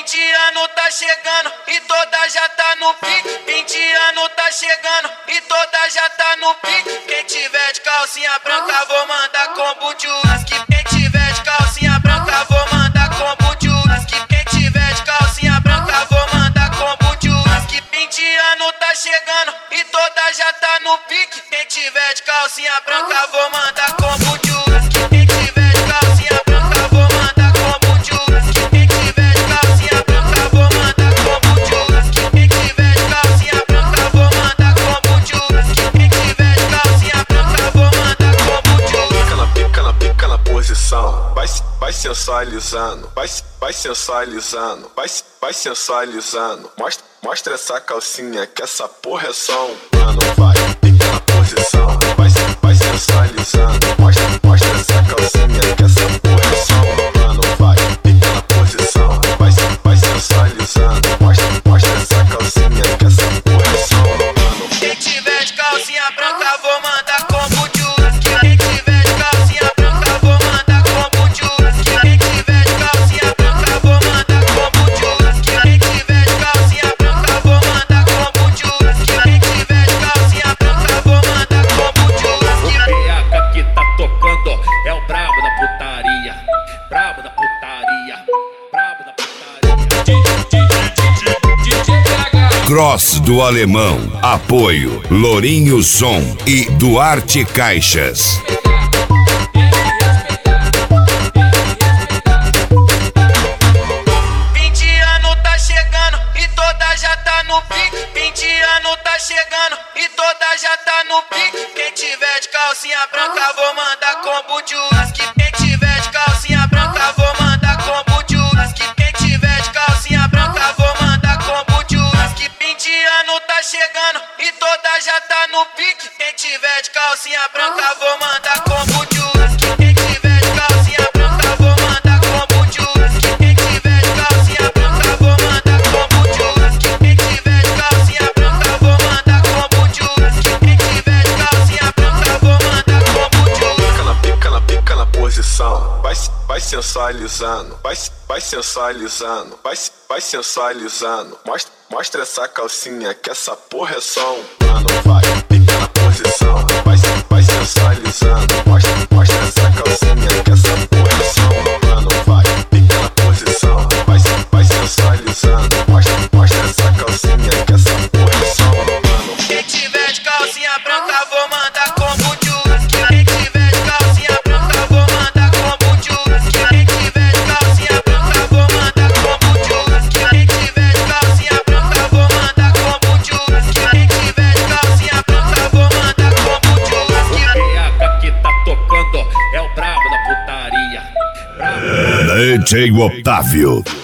20 anos tá chegando e toda já tá no pique. 20 anos tá chegando e toda já tá no pique. Quem tiver de calcinha branca vou mandar combo de uísque. Quem tiver de calcinha branca vou mandar combo de uísque. Quem tiver de calcinha branca vou mandar combo de uísque. 20 anos tá chegando e toda já tá no pique. Quem tiver de calcinha branca vou mandar combo de uísque. Quem tiver de calcinha branca vou mandar combo de uísque. Quem tiver de calcinha branca vou mandar combo de uísque. Quem tiver de calcinha branca vou mandar combo de uísque. Quem tiver de calcinha branca vou mandar combo de uísque. Pica na posição, vai sensualizando, vai sensualizando, vai sensualizando. Mostra essa calcinha que essa porra é só um plano. Vai, pica na posição, vai sensualizando. Mostra essa calcinha que essa porra é só um plano. Vai, pica na posição, vai sensualizando. Mostra essa calcinha que essa porra é só um plano. Quem tiver de calcinha branca vou mandar combo de uísque. Quem tiver de calcinha branca vou mandar combo de uísque. Quem tiver de calcinha branca vou mandar combo de uísque. Quem tiver de calcinha branca vou mandar combo de uísque. Quem tiver de calcinha branca vou mandar combo de uísque. O PH que tá tocando é o brabo da putaria. Brabo da putaria. Brabo da putaria. DJ PH. Cross do Alemão. Apoio Lourinho Som e Duarte Caixas. 20 anos tá chegando e toda já tá no pique. 20 anos tá chegando e toda já tá no pique. Quem tiver de calcinha branca vou mandar combo de uísque. Quem tiver de calcinha branca vou mandar combo de uísque. Quem tiver de calcinha branca vou mandar combo de uísque. 20 anos tá chegando e toda já tá no pique. Quem tiver de calcinha branca vou mandar combo de uísque. Quem tiver de calcinha branca vou mandar combo de uísque. Quem tiver de calcinha branca vou mandar combo de uísque. Quem tiver de calcinha branca vou mandar combo de uísque. Quem tiver de calcinha branca vou mandar combo de uísque. Pica na posição, vai sensualizando, vai sensualizando, vai sensualizando. Mostra essa calcinha que essa porra é só um plano. Vai, pica na posição, vai sensualizando. Mostra essa calcinha que essa porra é só um plano. Vai, pica na posição, vai sensualizando. Mostra essa calcinha que essa porra é só um plano. Quem tiver de calcinha branca vou mandar combo de uísque. Quem tiver de calcinha branca vou mandar combo de uísque. Quem tiver de calcinha branca vou mandar combo de uísque. Quem tiver de calcinha branca vou mandar combo de uísque. Quem tiver de calcinha branca vou mandar combo de uísque. O PH que tá tocando é o brabo da putaria. Brabo. DJ Otávio.